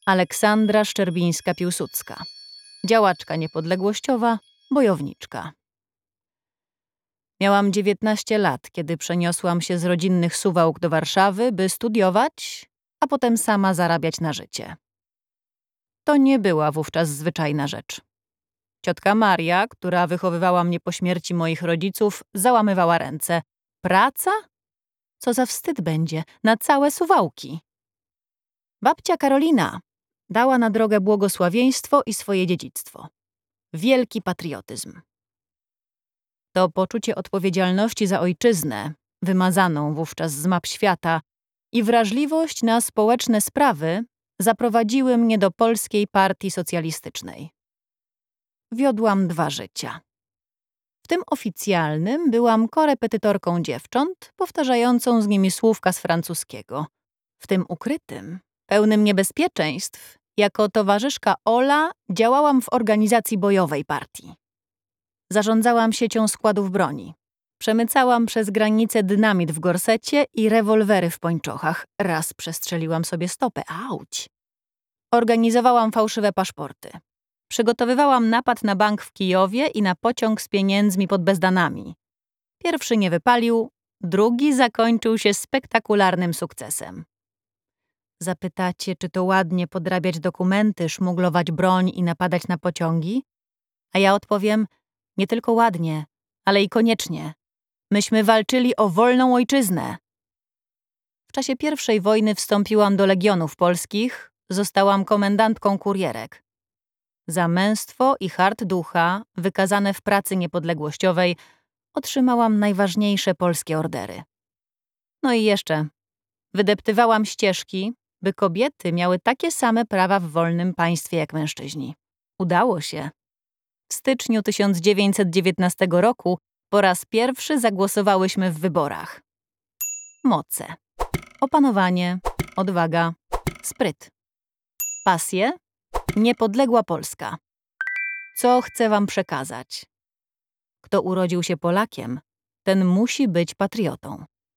Aleksandra Szczerbińska-Piłsudska. Działaczka niepodległościowa, bojowniczka. Miałam 19 lat, kiedy przeniosłam się z rodzinnych Suwałk do Warszawy, by studiować, a potem sama zarabiać na życie. To nie była wówczas zwyczajna rzecz. Ciotka Maria, która wychowywała mnie po śmierci moich rodziców, załamywała ręce. Praca? Co za wstyd będzie, na całe Suwałki. Babcia Karolina dała na drogę błogosławieństwo i swoje dziedzictwo. Wielki patriotyzm. To poczucie odpowiedzialności za ojczyznę, wymazaną wówczas z map świata, i wrażliwość na społeczne sprawy zaprowadziły mnie do Polskiej Partii Socjalistycznej. Wiodłam 2 życia. W tym oficjalnym byłam korepetytorką dziewcząt, powtarzającą z nimi słówka z francuskiego. W tym ukrytym, pełnym niebezpieczeństw, jako towarzyszka Ola działałam w organizacji bojowej partii. Zarządzałam siecią składów broni. Przemycałam przez granicę dynamit w gorsecie i rewolwery w pończochach. Raz przestrzeliłam sobie stopę. Auć! Organizowałam fałszywe paszporty. Przygotowywałam napad na bank w Kijowie i na pociąg z pieniędzmi pod Bezdanami. Pierwszy nie wypalił, drugi zakończył się spektakularnym sukcesem. Zapytacie, czy to ładnie podrabiać dokumenty, szmuglować broń i napadać na pociągi? A ja odpowiem, nie tylko ładnie, ale i koniecznie. Myśmy walczyli o wolną ojczyznę. W czasie I wojny wstąpiłam do Legionów Polskich, zostałam komendantką kurierek. Za męstwo i hart ducha, wykazane w pracy niepodległościowej, otrzymałam najważniejsze polskie ordery. No i jeszcze, wydeptywałam ścieżki, by kobiety miały takie same prawa w wolnym państwie jak mężczyźni. Udało się. W styczniu 1919 roku po raz pierwszy zagłosowałyśmy w wyborach. Moce. Opanowanie, odwaga, spryt. Pasje. Niepodległa Polska. Co chcę wam przekazać? Kto urodził się Polakiem, ten musi być patriotą.